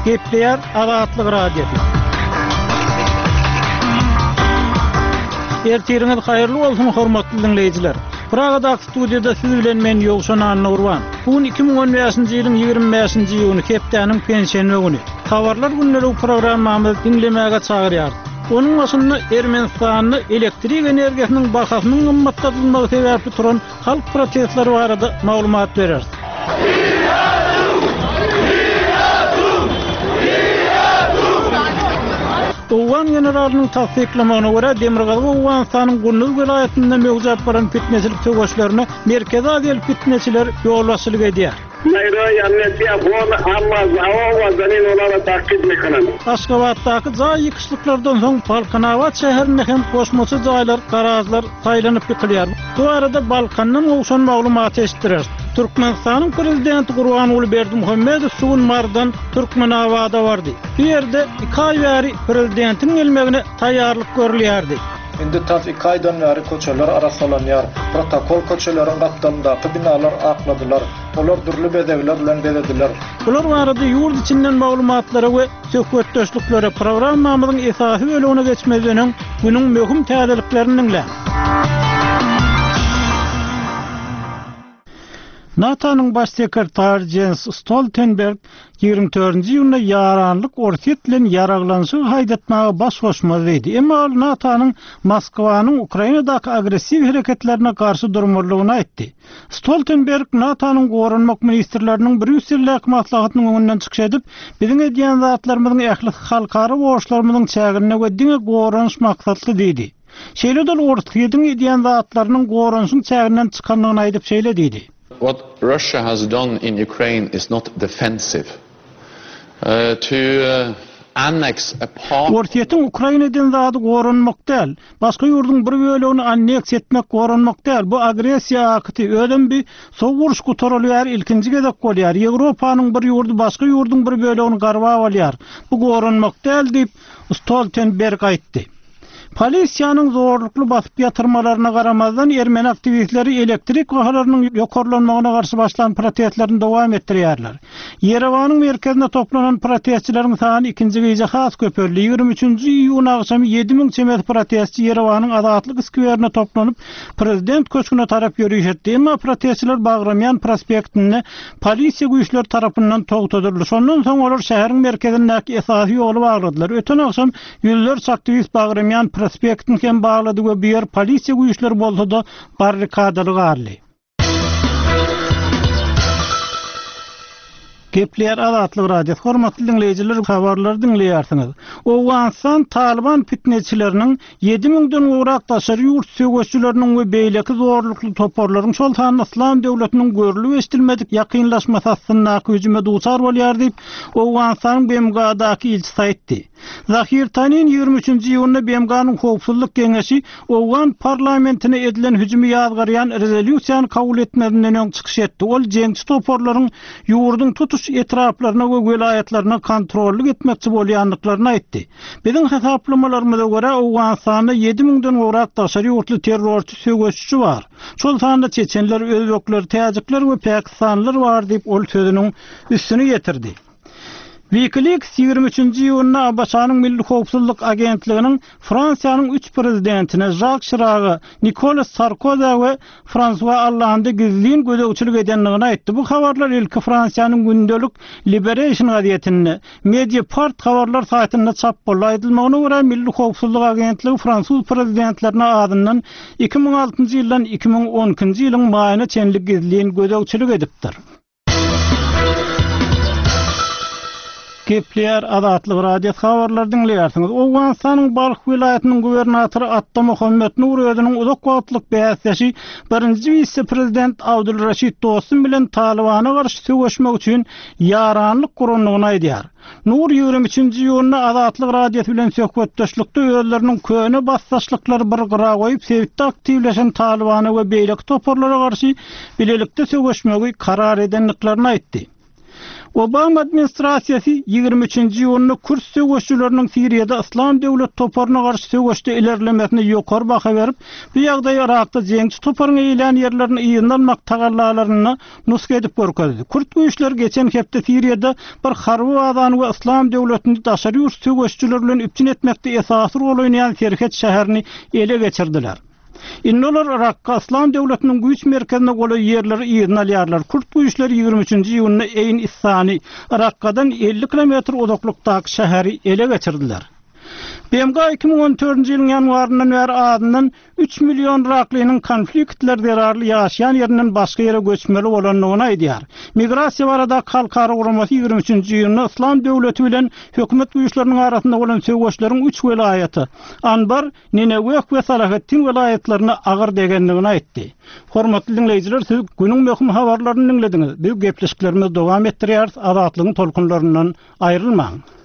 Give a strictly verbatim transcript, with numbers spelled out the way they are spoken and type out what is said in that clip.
Gepleyer Azatlyk Radiosu. Ertiriňiz haýyrly bolsun hormatly dinleýijiler. Pragada studiýada siz bilen men Ýogşan Nurwan. Bugün iki bin on beşinji ýylyň ýigirme beşinji ýylyny hepdeniň pensiýa güni. Habarlar günleri programmamyzy dinlemäge çagyrýar. Onun başında Ermenistanyny elektrik energiýasynyň bahasynyň gymmatlatylmagy sebäpli turan halk protestleri barada maglumat berer. Owan generalynyň tasdiklamagyna görä Demirgazy Owganstanyň Gunduz welaýatynda mögüzap baran fitneçilik töweşlerini Merkezi Azyl fitneçiler ýolbaşçylyk edýär. Aşgabatdaky jaý ýykyşlyklardan soň Balkanawat şäherinde hem goşmaçy jaýlar, garażlar saýlanyp ýykylýar. Bu arada Balkanyň owşan maglumaty eşitdirer. Türkmenistanyň prezidenti Gurbanuly Berdimuhammedow suwun mardan Türkmenawada bardy. Bu ýerde iki ay bäri prezidentiň gelmegine taýýarlyk görülýärdi. Indi tas iki aydan bäri köçeler arasalanýar. Protokol köçelerin gapdandaky binalar akladylar. Olar durly bedegler bilen bedediler. Bular barada ýurt içinden maglumatlara we söhbetdeşliklere programmamyzyň esasy bölügine geçmezden günüň möhüm täzeliklerini dinle. NATO'nun baş sekretary Jens Stoltenberg ýigirme dördünji ýylda ýaranlyk Orset bilen ýaraglanşy haýdatmaga baş goşmady dedi. Emma ol NATO'nun Moskwanyň Ukrainadaky agressiw hereketlerine karşı durmalygyny aýtdy. Stoltenberg NATO'nun goranmak ministrleriniň Brüssellik maslahatynyň öňünden çykyş edip, biziň edýän zatlarymyzyň ähli halkara borçlarymyzyň çägine we diňe goranş maksatly dedi. Şeýle-de Orset'ň edýän zatlarynyň goranşyň çäginden çykanlygyny aýdyp şeýle dedi. What Russia has done in Ukraine is not defensive. Uh, to uh, annex a part Orset'ň Ukrainadan zady goranmak däl, başga ýurdun bir bölegini anneks etmek goranmak däl. Bu agresiýa akty ödem bir sowuruş gutarylýar, ilkinji gezek bolýar. Ýewropanyň bir ýurdu başga ýurdun bir bölegini garba bolýar. Bu goranmak däl diýip Stoltenberg aýtdy. Polisiýanyň zorlukly basyp ýatyrmalaryna garamazdan Ermeni aktivistleri elektrik gahalarynyň ýokarlanmagyna garşy başlanan protestlerini dowam etdirýärler. Yerewanyň merkezinde toplanan protestçileriň sany ikinji gece has köpürli. ýygrimi üçünji iýun agşamy ýedi miň çemet protestçi Yerewanyň Azatlyk skwerine toplanıp prezident köşküne tarap ýürüýüş etdi. Emma protestçiler Bagramyan prospektini polisiýa güýçleri tarapyndan togtadyldy. Şondan soň olar şäheriň merkezindäki esasy ýoly bagladylar. Öten agşam ýüzlerçe aktivist Bagramyan prospektin hem bağladı ve bir yer polisiya güýçleri bolsa da barrikadaly garly. Gepleyer Azatlyk Radiosu hormatly dinleýijiler, habarlary dinleýärsiňiz. Owganstan Taliban fitneçileriniň ýedi miňden gowrak taşary ýurt söwüşçileriniň we beýleki zorlukly toparlaryň şol sany Islam döwletiniň görülip eşdilmedik ýakynlaşmasy aslyndaky hüjüme duçar bolýar diýip Owganstanyň B M G'daky ilçisi aýtdy. Zahir Tanin ýygrimi üçünji ýylda B M G'nyň howpsuzlyk geňeşi Owgan parlamentine edilen hüjümi ýazgarýan rezolýusiýany kabul etmedinden öň çykyş etdi. Ol jeňçi toparlaryň ýurdun tutuş etraflaryna we welaýatlaryna kontrollik etmekçi bolýanlyklaryny aýtdy. Biziň hesaplamalarymyza görä Owganstanda ýedi miňden gowrak taşary ýurtly terrorçy söwüşçi bar. Şol sanda çeçenler, özbekler, täjikler we pakistanlylar bar diýip ol sözüniň üstüne getirdi. WikiLeaks ýygrimi üçünji ýylda Abaşanyň Milli Howpsuzlyk Agentliginiň Fransiýanyň üç prezidentine Jacques Chirac, Nicolas Sarkozy we François Hollandy gizliň gözegçilik edenligini aýtdy. Bu habarlar ilki Fransiýanyň gündelik Liberation gazetinde Mediapart habarlar saýtynda çap boldy. Aýdylmagyna görä Milli Howpsuzlyk Agentligi Fransuz prezidentlerine adından iki bin altynji ýyldan iki bin on ikinji ýylyň maýyna çenlik gizliň gözegçilik edipdir. Gepleyer Azatlyk Radiosu habarlary dinleýärsiňiz. Owganstanyň Balx welaýatynyň gubernatory Atta Mohammed Nur özüniň uzak wagtlyk bäsleşi birinji vice-prezident Abdulraşid Dostum bilen Talibana garşy söwüşmek üçin ýaranlyk guranlygyny aýdýar. Nur ýygrimi üçünji ýylda Azatlyk Radiosu bilen söhbetdeşlikde özleriniň köne bassaşlyklary bir gyra goýup sebitde aktivleşen Talibana we beýleki toparlara garşy bilelikde söwüşmegi karar edenliklerini aýtdy. Obama administrasiyasi ýygrimi üçinji ýylyny Kürt söwüşçüleriniň Siriýada Islam döwlet toparına garşy söwüşde ilerlemesine ýokary baha berip, bu ýagdaý Irakda jeňçi toparyň eýlen ýerlerini ýygnalmak tagallalaryny nuska edip görkezdi. Kürt güýçleri geçen hepde Siriýada bir harby wagtany we Islam döwletini daşary ýurt söwüşçüler bilen üpçün etmekde esasy rol oýnaýan Serhet şäherini ele geçirdiler. Innolar Irakka Islam döwletiniň güýç merkezine goly ýerleri ýygnalýarlar. Kürt güýçleri ýygrimi üçinji ýylyny Eyn Issani Irakkadan elli kilometr uzaklykdaky şäheri ele geçirdiler. B M G iki bin on dördünji ýylyň ýanwaryndan bäri adından üç million Iraklynyň konfliktler derarly ýaşaýan ýerinden başga ýere göçmeli bolanlygyny aýdýar. Migrasiýa barada halkara guramasy ýygrimi üçinji ýylyny Islam döwleti bilen hökümet güýçleriniň arasynda bolan söwüşleriň üç welaýaty Anbar, Nenewek we Salahattin welaýatlaryna agyr degenligini aýtdy. Hormatly dinleýijiler, siz günüň möhüm habarlaryny dinlediňiz. Bu gepleşiklerimiz dowam etdirýär. Azatlygyň tolkunlaryndan aýrylmaň.